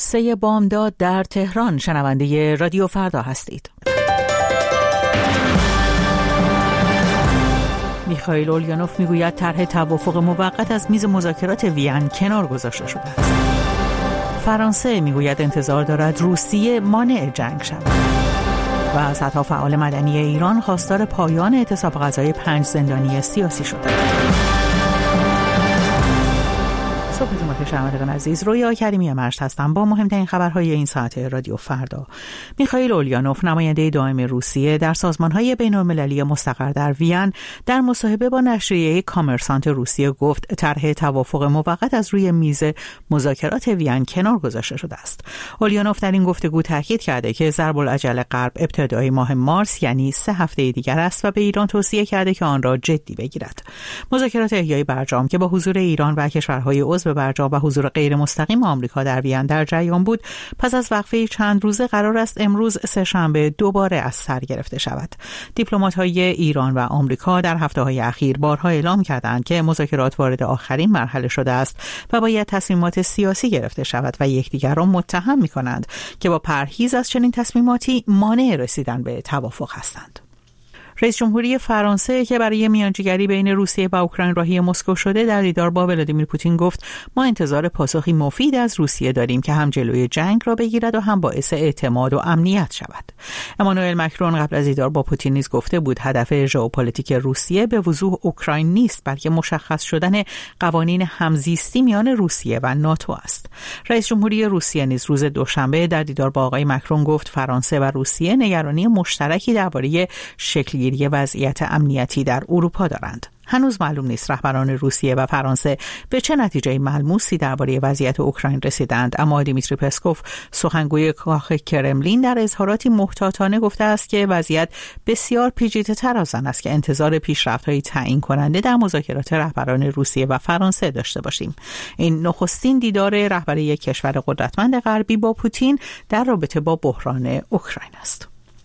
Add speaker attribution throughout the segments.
Speaker 1: 3 بامداد در تهران. شنونده رادیو فردا هستید. میخائیل اولیانوف میگوید طرح توافق موقت از میز مذاکرات وین کنار گذاشته شده است. فرانسه میگوید انتظار دارد روسیه مانع جنگ شود. و صدها فعال مدنی ایران خواستار پایان اعتصاب غذای 5 زندانی سیاسی شدند. صبحتون بخیر شنوندگان عزیز، رویا کریمی مشت هستم با مهمترین خبرهای این ساعت رادیو فردا. میخائیل اولیانوف نماینده دائم روسیه در سازمان‌های بین‌المللی مستقر در وین در مصاحبه با نشریه کامرسانت روسیه گفت طرح توافق موقت از روی میز مذاکرات وین کنار گذاشته شده است. اولیانوف در این گفتگو تاکید کرده که ضرب العجل غرب ابتدای ماه مارس یعنی 3 هفته دیگر است و به ایران توصیه کرده که آن را جدی بگیرد. مذاکرات احیای برجام که با حضور ایران و کشورهای عضو برجام و حضور غیر مستقیم آمریکا در وین در جریان بود، پس از وقفه چند روزه قرار است امروز سه‌شنبه دوباره از سر گرفته شود. دیپلمات‌های ایران و آمریکا در هفته‌های اخیر بارها اعلام کردند که مذاکرات وارد آخرین مرحله شده است و باید تصمیمات سیاسی گرفته شود و یکدیگر را متهم می‌کنند که با پرهیز از چنین تصمیماتی مانع رسیدن به توافق هستند. رئیس جمهوری فرانسه که برای میانجیگری بین روسیه و اوکراین راهی مسکو شده در دیدار با ولادیمیر پوتین گفت ما انتظار پاسخی مفید از روسیه داریم که هم جلوی جنگ را بگیرد و هم باعث اعتماد و امنیت شود. امانوئل مکرون قبل از دیدار با پوتین نیز گفته بود هدف ژئوپلیتیک روسیه به وضوح اوکراین نیست بلکه مشخص شدن قوانین همزیستی میان روسیه و ناتو است. رئیس جمهوری روسیه نیز روز دوشنبه در دیدار با آقای مکرون گفت فرانسه و روسیه نگرانی مشترکی درباره شکل‌گیری وضعیت امنیتی در اروپا دارند. هنوز معلوم نیست رهبران روسیه و فرانسه به چه نتیجه ملموسی درباره وضعیت اوکراین رسیدند، اما دیمیتری پسکوف سخنگوی کاخ کرملین در اظهاراتی محتاطانه گفته است که وضعیت بسیار پیچیده‌تر از آن است که انتظار پیشرفت‌های تعیین کننده در مذاکرات رهبران روسیه و فرانسه داشته باشیم. این نخستین دیدار رهبر یک کشور قدرتمند غربی با پوتین در رابطه با بحران اوکراین است.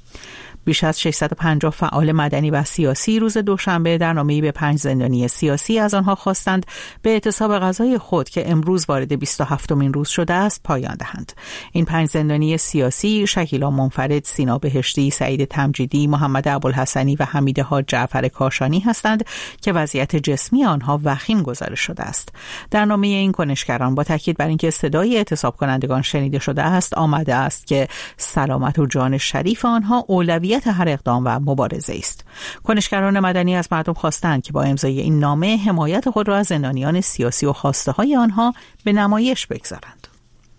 Speaker 1: بیش از 650 فعال مدنی و سیاسی روز دوشنبه در نامه‌ای به 5 زندانی سیاسی از آنها خواستند به اعتصاب غذای خود که امروز وارد 27مین روز شده است پایان دهند. این 5 زندانی سیاسی شکیلا منفرد، سینا بهشتی، سعید تمجیدی، محمد ابوالحسنی و حمید حاج جعفر کاشانی هستند که وضعیت جسمی آنها وخیم گزارش شده است. در نامه این کنشگران با تاکید بر اینکه صدای اعتصاب کنندگان شنیده شده است آمده است که سلامت و جان شریف آنها اولویت هر اقدام و مبارزه است. کنشگران مدنی از مردم خواستند که با امضای این نامه حمایت خود را از زندانیان سیاسی و خواسته های آنها به نمایش بگذارند.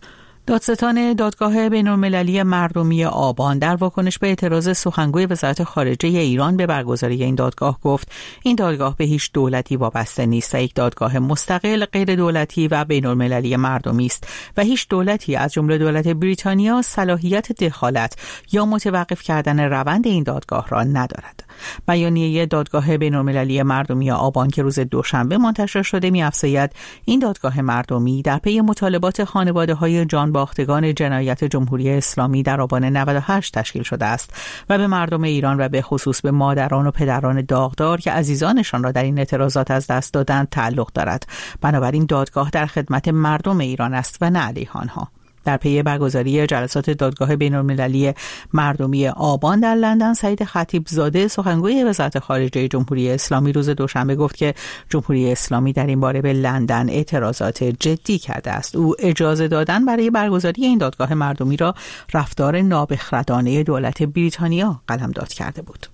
Speaker 1: دادستان دادگاه بین‌المللی مردمی آبان در واکنش به اعتراض سخنگوی وزارت خارجه ایران به برگزاری این دادگاه گفت این دادگاه به هیچ دولتی وابسته نیست و یک دادگاه مستقل، غیر دولتی و بین‌المللی مردمی است و هیچ دولتی از جمله دولت بریتانیا صلاحیت دخالت یا متوقف کردن روند این دادگاه را ندارد. بیانیه دادگاه بین‌المللی مردمی آبان که روز دوشنبه منتشر شده می‌افزاید این دادگاه مردمی در پی مطالبات خانواده‌های جان باختگان جنایت جمهوری اسلامی در آبان 98 تشکیل شده است و به مردم ایران و به خصوص به مادران و پدران داغدار که عزیزانشان را در این اعتراضات از دست دادند تعلق دارد. بنابراین دادگاه در خدمت مردم ایران است و نه علیه آنها. در پی برگزاری جلسات دادگاه بین‌المللی مردمی آبان در لندن، سعید خطیبزاده سخنگوی وزارت خارجه جمهوری اسلامی روز دوشنبه گفت که جمهوری اسلامی در این باره به لندن اعتراضات جدی کرده است. او اجازه دادن برای برگزاری این دادگاه مردمی را رفتار نابخردانه دولت بریتانیا قلمداد کرده بود.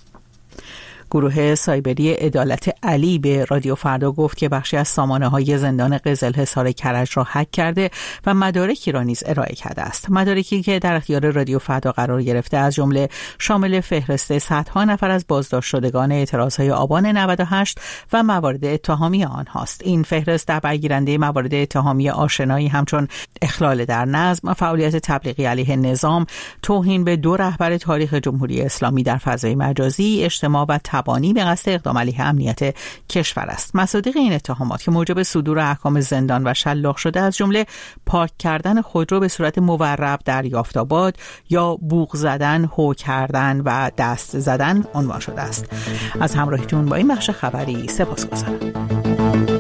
Speaker 1: گروه سایبری عدالت علی به رادیو فردا گفت که بخشی از سامانه‌های زندان قزلحصار کرج را هک کرده و مدارکی را نیز ارائه کرده است. مدارکی که در اختیار رادیو فردا قرار گرفته از جمله شامل فهرست صدها نفر از بازداشت شدگان اعتراضهای آبان 98 و موارد اتهامی آنهاست. این فهرست در برگیرنده موارد اتهامی آشنایی همچون اخلال در نظم، فعالیت تبلیغی علیه نظام، توهین به 2 رهبر تاریخ جمهوری اسلامی در فضای مجازی، اجتماع و تبانی به قصد اقدام علیه امنیت کشور است. مصادیق این اتهامات که موجب صدور احکام زندان و شلاق شده از جمله پارک کردن خودرو به صورت مورب در یافت‌آباد یا بوق زدن، هو کردن و دست زدن عنوان شده است. از همراهیتون با این بخش خبری سپاسگزارم.